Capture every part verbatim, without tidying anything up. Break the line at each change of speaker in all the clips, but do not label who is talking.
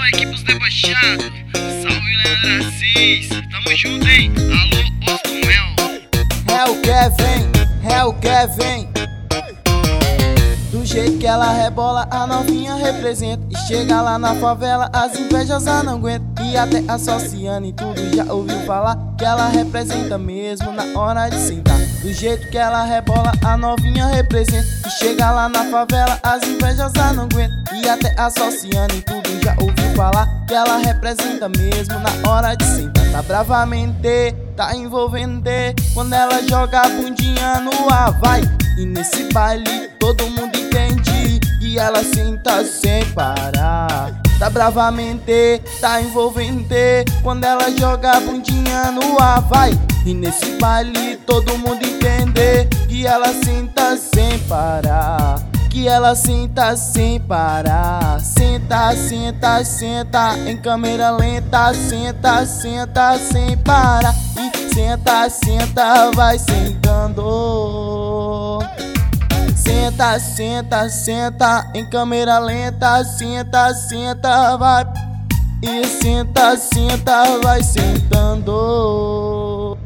Alô, equipe dos debochados. Salve, Leandro Assis. Tamo junto, hein? Alô, Osco Mel.
É o Kevin, é o Kevin. Do jeito que ela rebola, a novinha representa. E chega lá na favela, as invejas a não aguentam. E até a Sociane e tudo já ouviu falar que ela representa mesmo na hora de sentar. Do jeito que ela rebola, a novinha representa. E chega lá na favela, as invejas a não aguentam. E até a Sociane e tudo já ouviu falar que ela representa mesmo na hora de sentar. Tá bravamente, tá envolvendo. Quando ela joga a bundinha no ar, vai. E nesse baile todo mundo entende e ela senta sem parar. Tá bravamente, tá envolvendo. Quando ela joga a bundinha no ar, vai. E nesse baile todo mundo entende que ela senta sem parar. Que ela senta sem parar. Senta, senta, senta em câmera lenta. Senta, senta sem parar. E senta, senta, vai sentando. Senta, senta, senta em câmera lenta. Senta, senta, vai. E senta, senta, vai sentando.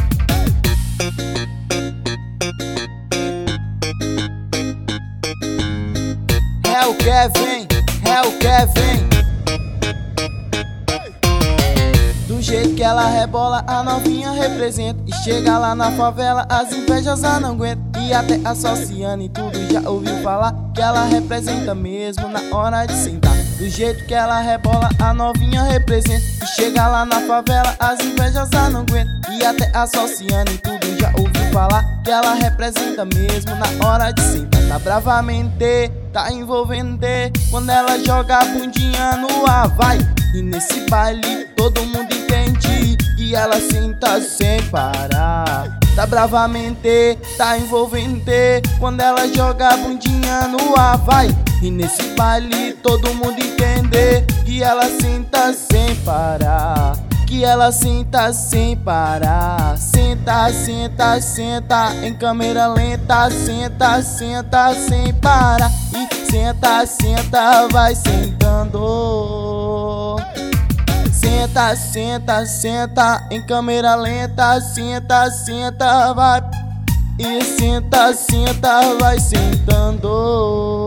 É o Kevin, é o Kevin. Do jeito que ela rebola, a novinha representa. E chega lá na favela, as invejas a não aguentam. E até a Sociane e tudo já ouviu falar que ela representa mesmo na hora de sentar. Do jeito que ela rebola, a novinha representa. E chega lá na favela, as invejas a não aguentam. E até a Sociane e tudo já ouviu falar que ela representa mesmo na hora de sentar. Tá bravamente, tá envolvendo. Quando ela joga a bundinha no ar, vai. E nesse baile todo mundo entende e ela senta sem parar. Tá bravamente, tá envolvendo. Quando ela joga a bundinha no ar, vai. E nesse baile todo mundo entende que ela senta sem parar. Que ela senta sem parar. Senta, senta, senta em câmera lenta. Senta, senta sem parar. E senta, senta, vai sentando. Senta, senta, senta em câmera lenta. Senta, senta, vai. E senta, senta, vai sentando.